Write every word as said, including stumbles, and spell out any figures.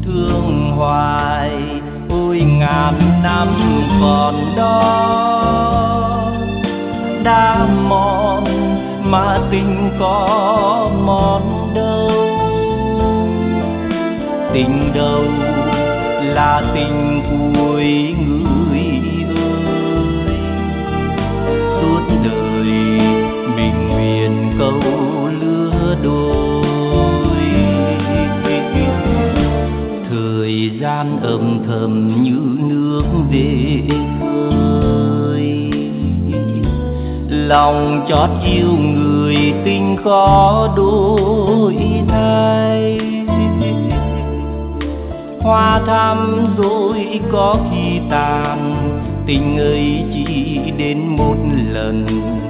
thương hoài, ôi ngàn năm còn đó. Đã mòn mà tình có mòn đâu, tình đâu là tình cuối người ơi. Suốt đời mình nguyện câu lứa đôi, thời gian âm thầm như nước về khơi. Lòng chót yêu người tình khó đổi thay, hoa thắm rồi có khi tàn, tình ấy chỉ đến một lần